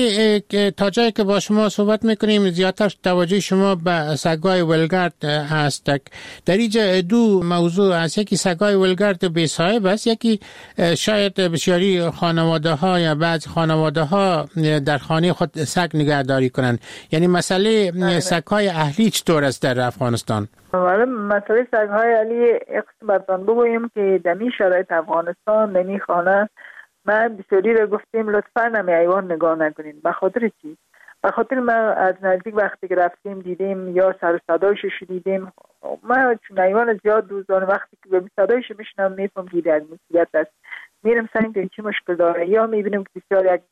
تا جایی که با شما صحبت میکنیم زیادتر توجه شما به سگای ولگرد هست. در اینجا دو موضوع است، یکی سگای ولگرد بی صاحب است، یکی شاید بسیاری خانواده ها یا بعض خانواده ها در خانه خود سگ نگهداری کنند. یعنی مسئله سگای اهلی چطور است در افغانستان؟ ولی مسئله سگ‌های علی اقصد برتان بگویم که دمی شرایط افغانستان دمی خانه من بسیاری رو گفتیم لطفاً نمی حیوان نگاه نکنین. به خاطر چی؟ به خاطر ما از نزدیک وقتی که رفتیم دیدیم یا سر صدایش شنیدیم، ما چون حیوان زیاد دوست دارم وقتی که به صدایش میشنم میفهم که یک مصیبت است، میرم سعی که چی مشکل داره، یا میبینیم که بسیار یک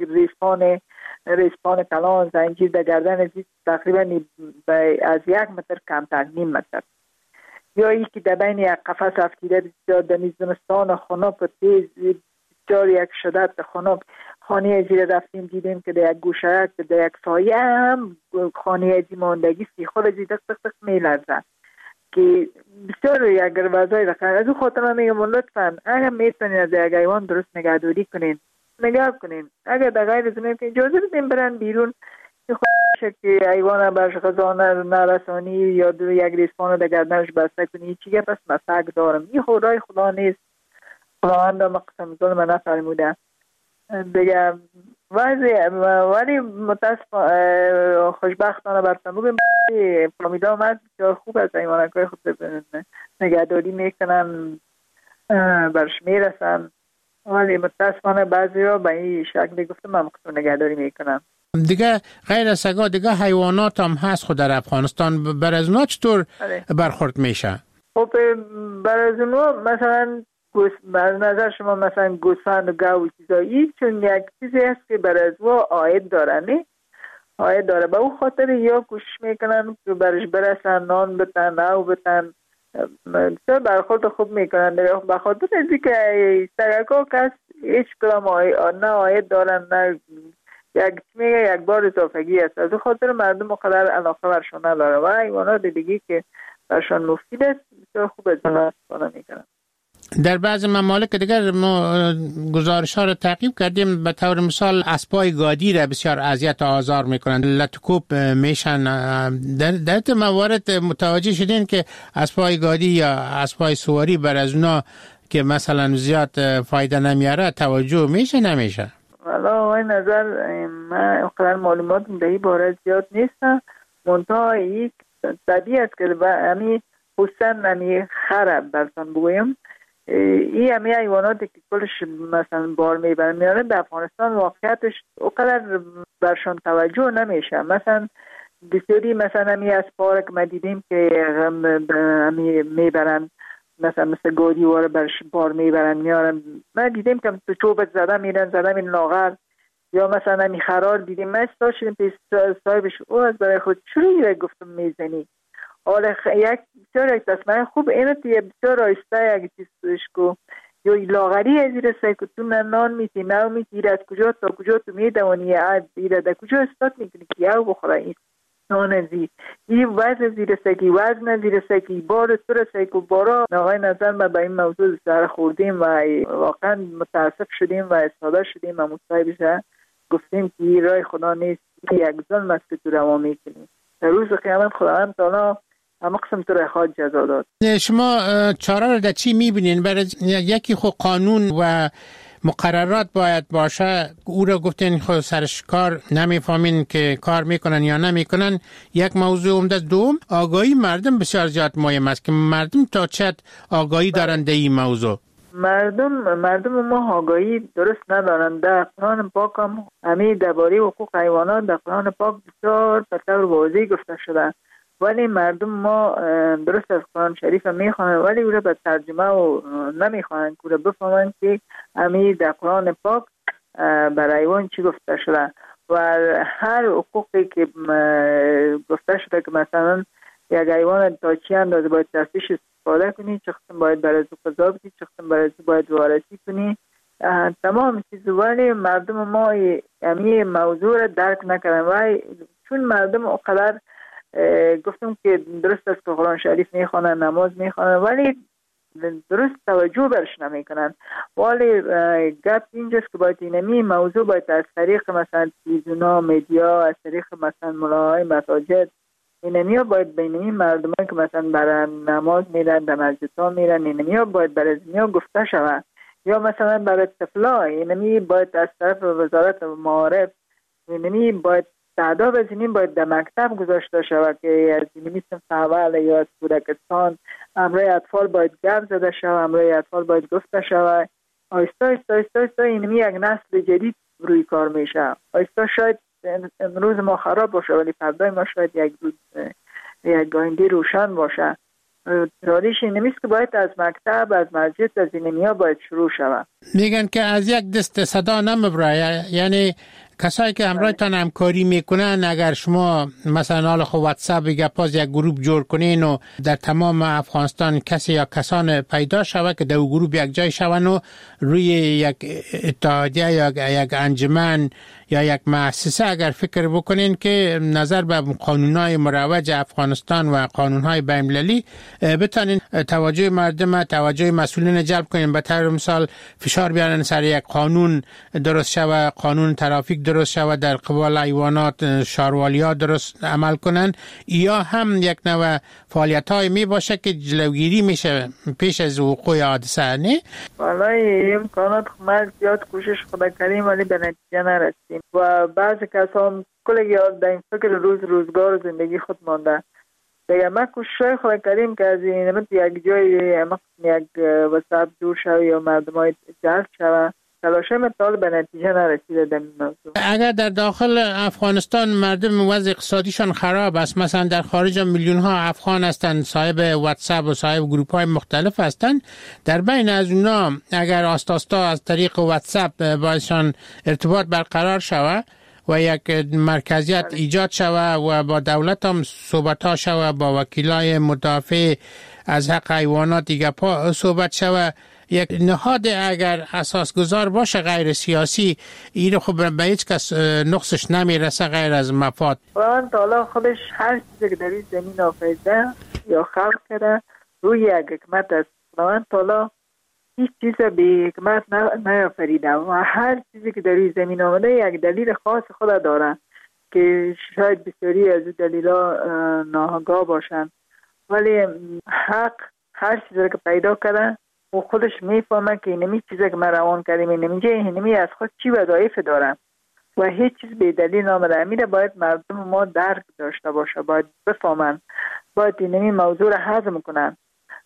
ریسپان کلان زنجیر در گردن تقریبا از 1 متر کمتر، نیم متر، یا یکی در بین یک قفس افتیده بسیار در زمستان خنک و تیز بسیار یک شدت خنک. خانه زیر رفتیم دیدیم که در یک گوشه که در یک سایه هم خانه ازی ماندگی خود ازی دق میلرزه که بسیار یک وضعی رقم. از او خاطر من میگم لطفا اگر میتونین از یک حیوان درست نگهداری کنین نگاه کنین، اگر در غیر زمین که اجازه بدین برن بیرون خودشه که حیوان برش غذا نرسانی یا یک ریسپان در گردنش بسته کنی چیگه پس مسک دارم. این خدای خدا نیست، خداوند مقسم ظلم نفرموده دیگه. ولی خوشبختانه برتن بگم فامیلا هم بسیار خوب از حیوانکای خود نگهداری میکنن، برش میرسن، ولی متاسفانه بعضی ها به این شکل گفتم من مقصد نگهداری میکنن. دیگه غیر از سگا دیگه حیوانات هم هست خود در افغانستان، بر از اونا چطور برخورد میشه؟ خب بر از اونا مثلا بر نظر شما مثلا گوسفند و گاو و چیزایی، چون یک چیزی هست که بر از او عاید داره، عاید داره، به او خاطر یا کوشش میکنن که برش برسن، نان بتن، او بتن، بسیار برخورد خوب میکنن. به خاطر ازی که سگکا کس هیچ کلام نه عاید دارن نه یک بار اضافگی است، از خاطر مردم مقدر علاقه برشان نداره و حیوانات دیگه که برشان مفید است بسیار خوب از اون استفاده میکنن. در بعض ممالک دیگر ما گزارش‌ها را تعقیب کردیم، به طور مثال اسبای گادی را بسیار اذیت و آزار میکنند، لطکوب میشن. در موارد متوجه شدین که اسبای گادی یا اسبای سواری بر از اونا که مثلا زیاد فایده نمیاره توجه میشه نمیشه؟ والا این نظر من اقدر معلومات در این باره زیاد نیستم، منتها یک طبیعی است که همی خصوصا همی خرب برسان بگویم، این همی حیواناتی که کلش مثلا بار میبرن میاره در افغانستان واقعیتش اقدر برشان توجه نمیشه. مثلا بسیاری مثلا همی از پارک ما دیدیم که همی میبرن، مثل گودی واره برش بار میبرن میارن، من دیدیم که تو چوبت زده میرن لاغر، یا مثلا همی خرار دیدیم. من استا شدیم پیش صاحبش، او از برای خود چروی گفتم میزنی، حالا یک بسیار یک تصمیم خوب اینه که بسیار آیسته یک چیزش کو یا لاغری از این رسای که تو نان میتی نو میتی از کجا تا کجا تو میدوانی ایره در کجا استاد میکنی که یاو بخوره این نان ازی این وزن زیر سکی وزن زیر سکی بار تو رسای که بارا. نوای نظر ما با این موضوع سر خوردیم و واقعا متاسف شدیم و استاده شدیم و مصاحبه گفتیم که این رای خدا نیست، یک ظلم است که تو روا میکنیم. در روز قیامت خداوند تعالی اما قسم تو را خواهد جزا داد. شما چاره را در چی میبینین؟ برای یکی خود قانون و مقررات باید باشه، او را گفتین خود سرش کار نمیفهمین که کار میکنن یا نمیکنن. یک موضوع عمده. دوم آگاهی مردم بسیار زیاد مهم است که مردم تا چه آگاهی دارن در این موضوع. مردم ما آگاهی درست ندارند. در قرآن پاک هم همین درباره حقوق حیوانات در قرآن پاک بسیار به طور واضح گفته شده، ولی مردم ما درست از قرآن شریف میخوانند ولی او را به ترجمه و نمیخوانند که بفهمند که همین در قرآن پاک برای حیوان چی گفته شده و هر حقوقی که گفته شده که مثلا یک حیوان تا چی اندازه باید تفتیش استفاده کنی، چه قسم باید برای او غذا بدی، چه قسم برای او باید وارسی کنی، تمام چیز. ولی مردم ما همین موضوع را درک نکردن و چون مردم اقدر گفتم که درست است که قرآن شریف میخوانن، نماز میخوانن ولی درست توجه برش نمیکنن. ولی گپ اینجاست که باید اینمی موضوع باید از طریق مثلا تلویزیونا، میدیا، از طریق مثلا ملاهای مساجد، اینمی ها باید بینمی مردم که مثلا برای نماز میرن، در مسجد ها میرن، اینمی ها باید برای دنیا گفته شود. یا مثلا برای طفلا اینمی باید از طرف وزارت معارف اینمی باید تعداد از اینیم باید در مکتب گذاشته شود که از اینمی صنف اول یا از کودکستان امروی اطفال باید گپ زده شود، امروی اطفال باید گفته شود. آیستا اینمی یک نسل جدید روی کار میشه. آیستا شاید امروز ما خراب باشه ولی فردای ما شاید یک روز یک آینده روشن باشه. رالیش اینمیست که باید از مکتب، از مسجد، از اینمی ها باید شروع شود. میگن که از یک دست صدا نمیبره، یعنی کسایی که همراهتان همکاری میکنن اگر شما مثلا حالا خب واتساپ گپاز یک گروه جور کنین و در تمام افغانستان کسی یا کسان پیدا شود که در اون گروه یک جای شون و روی یک اتحادیه یا یک انجمن یا یک مؤسسه اگر فکر بکنین که نظر به قانونهای مروج افغانستان و قانونهای بین‌المللی بتونین توجه مردم، توجه مسئولین جلب کنین، به طور مثال فشار بیارن سر یک قانون درست شود، قانون ترافیک درست شود، در قبال حیوانات شاروالی‌ها درست عمل کنن، یا هم یک نوع فعالیت‌های می باشه که جلوگیری میشه پیش از وقوع حادثه. نه والله امکانات ما زیاد کوشش خدا کردیم ولی به نتیجه نرسیدیم و بعضی کسان کلی یاد در این فکر روزگار زندگی خود مانده. دیگه ما کوشش خدا کردیم که از این یک جای یک واتساپ جور شود یا مردم های جلب شود تلاشه مطال به نتیجه نرسیده در این موضوع. اگر در داخل افغانستان مردم وضع اقتصادیشان خراب است، مثلا در خارج میلیون ها افغان هستند صاحب واتساپ و صاحب گروپ های مختلف هستند، در بین از اونا اگر آستاستا از طریق واتساپ باشان ارتباط برقرار شود و یک مرکزیت ایجاد شود و با دولت هم صحبت ها شود، با وکیلای مدافع از حق حیوانات دیگه صحبت شود، یک نهاد اگر اساسگذار باشه غیر سیاسی، این خب به هیچ کس نقصش نمیرسه غیر از مفاد. خداوند تعالی خودش هر چیزی که در این زمین آفریده یا خلق کرده روی یک حکمت است. خداوند تعالی هیچ چیز به حکمت نیافریده و هر چیزی که در این زمین آمده یک دلیل خاص خود داره که شاید بسیاری از دلیلا ناآگاه باشن، ولی حق هر چیزی که پیدا کرده و خودش میفهمه که اینمی چیزی که من روان کردیم اینمی از خود چی وظایف داره و هیچ چیز به دلیل نامده. امیره باید مردم ما درک داشته باشه، باید بفهمن، باید اینمی موضوع را هضم کنن.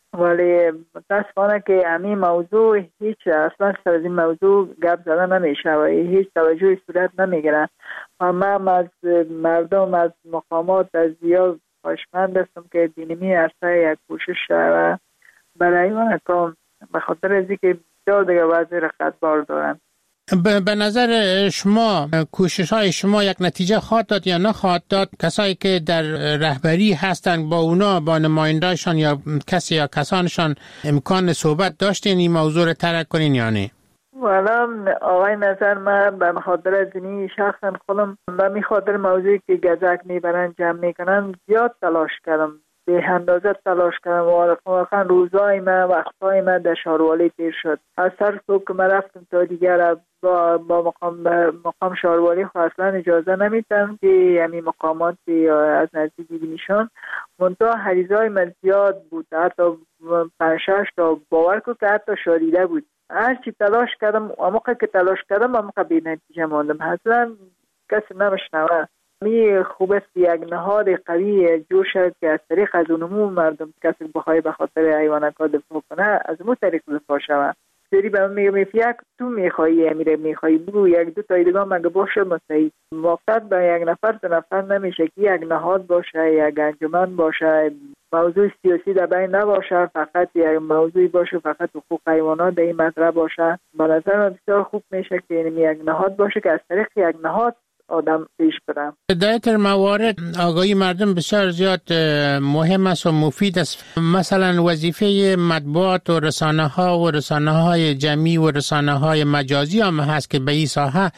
ولی متاسفانه که همین موضوع هیچ اصلا سر از این موضوع گپ زده نمیشه و هیچ توجهی صورت نمیگیره و من از مردم از مقامات از زیاد خواهشمند هستم که دینمی عرصه یک کوشش و برای من کام به خاطر از اینکه بسیار دیگه وضع رقتبار دارن. به نظر شما کوشش های شما یک نتیجه خواهد داد یا نخواهد داد؟ کسایی که در رهبری هستند با اونا، با نمایندهشان یا کسی یا کسانشان امکان صحبت داشتین این موضوع رو ترک کنین یا نه؟ والا آقای نظر من به خاطر از اینی شخصا خودم به می خاطر موضوعی که گزک میبرن جمع میکنن زیاد تلاش کردم، به اندازه تلاش کردم و واقعا روزای من وقتای من در شاروالی تیر شد. از سر صبح که من رفتم تا دیگر با مقام شاروالی اصلا اجازه نمیدن که همین مقاماتی از نزدیک ببینیشان. منتها حریزای من زیاد بود، حتی 5-6 تا باور کن که حتی شاریده بود. هرچی تلاش کردم موقع که تلاش کردم موقع به نتیجه ماندم. اصلا کسی نمیشنوه. می خوب است یک نهاد قوی جوش که از طریق از اونمو مردم کسی بخوای به خاطر حیوانات دفاع کنه از اون طریق دفاع شود. سری به من میگم یک تو میخوایی امیره میخوایی بگو یک دو تا دیگه مگه باشه مستعد موقت به یک نفر دو نفر نمیشه که یک نهاد باشه، یک انجمن باشه، موضوع سیاسی در بین نباشه، فقط یک موضوعی باشه فقط حقوق حیوانات در این مطرح باشه. به نظر من بسیار خوب میشه که یک نهاد باشه که از طریق یک نهاد آدم پیش برم. در این موارد آگاهی مردم بسیار زیاد مهم است و مفید است. مثلا وظیفه مطبوعات و رسانه های جمعی و رسانه های مجازی هم هست که به این ساحه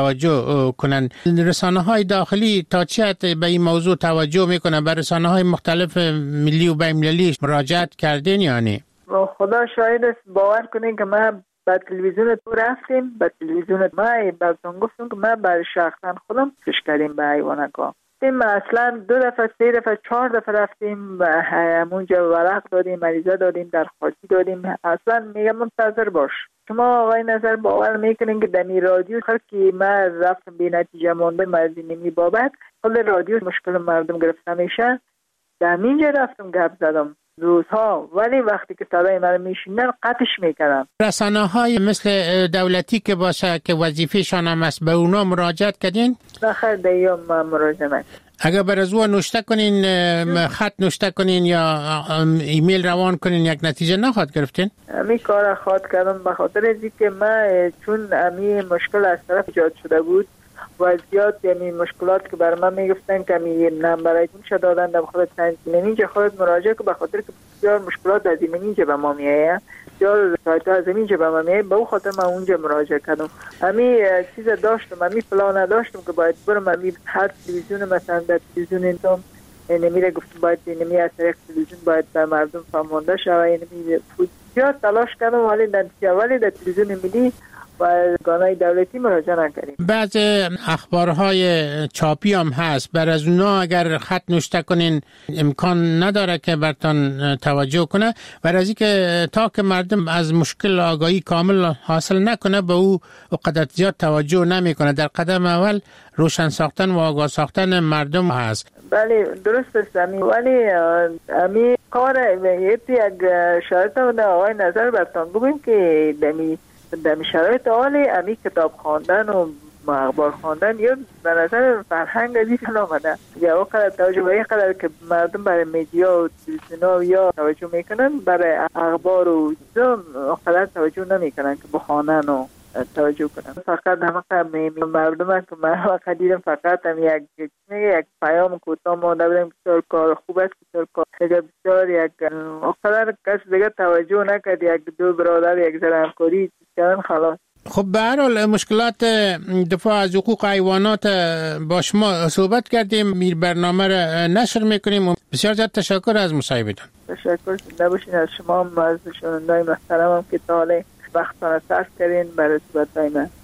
توجه کنند. رسانه های داخلی تا چه حد به این موضوع توجه میکنن؟ به رسانه های مختلف ملی و بین المللی مراجعت کردین یا نه؟ خدا شاهد است، باور کنین که من با تلویزیون تو رفتیم، با تلویزیون ما براتون گفتم که ما برای شخصا خودم پیش کردیم به حیوانات. ما اصلا 2 دفعه 3 دفعه 4 دفعه رفتیم و همونجا ورق دادیم، مریضه دادیم، درخواستی دادیم. اصلا میگم منتظر باش. شما آقای نظر باور میکنین که دمی رادیو هر کی ما رفتم به نتیجه مونده مردمی بابت خود رادیو مشکل مردم گرفته میشه. دمینجا رفتم گپ زدم روزها، ولی وقتی که صدای من میشنن قطعش میکردن. رسانه های مثل دولتی که باشه که وظیفه‌شان هم است به اونا مراجعت کردین؟ نخیر دیگه ما مراجعه نکردیم. اگر برازو نوشته کنین، خط نوشته کنین یا ایمیل روان کنین یک نتیجه نخواد گرفتین؟ امی کار خواهد کردم به خاطر اینکه که من چون امی مشکل از طرف ایجاد شده بود و زیاد یعنی مشکلات که برای من میگفتن که می نمبرایتون شده دادن در خود اینجا خودت مراجعه که به خاطر که بسیار مشکلات از اینجا به ما میایه، بسیار سایت از اینجا به ما میایه، به اون خاطر من اونجا مراجعه کردم. امی چیز داشتم، امی پلان داشتم که باید برم امی هر تلویزیون مثلا در تلویزیون اینتم نمیره گفتم باید نمی از طریق تلویزیون باید به مردم فهمانده شود. نمی زیاد تلاش کردم ولی در تلویزیون ملی و گانای دولتی مراجعه نکردیم. بعض اخبارهای چاپی هم هست، بر از اونا اگر خط نوشته کنین امکان نداره که برتان توجه کنه، بر از اینکه تا که مردم از مشکل آگاهی کامل حاصل نکنه به او قدر زیاد توجه نمیکنه. در قدم اول روشن ساختن و آگاه ساختن مردم هست. بله درست است ولی کار یک شرط و آقای نظر برتان بگویم که در شرایط حالی امی کتاب خواندن و اخبار خواندن یا به نظر فرهنگ ازی آمده یا وقت توجه به این قدر که مردم برای میدیا و تلویزیون یا توجه میکنن برای اخبار و قدر توجه نمیکنن که بخوانن و توجه کنن. فقط مردم که من وقت دیدم فقط هم یک پیام کوتاه مانده بودم بسیار کار خوب است، بسیار کار بسیار یک قدر کس دیگه توجه نکرد، یک دو برادر یک ذره همکاری کردن خلاص. خب به هر حال مشکلات دفاع از حقوق حیوانات با شما صحبت کردیم، میر برنامه را نشر میکنیم. بسیار زیاد تشکر از مصاحبتان. تشکر نباشین از شما هم از شنوندای محترمم که تا حالا وقتتان صرف کردین برای صحبت‌های من.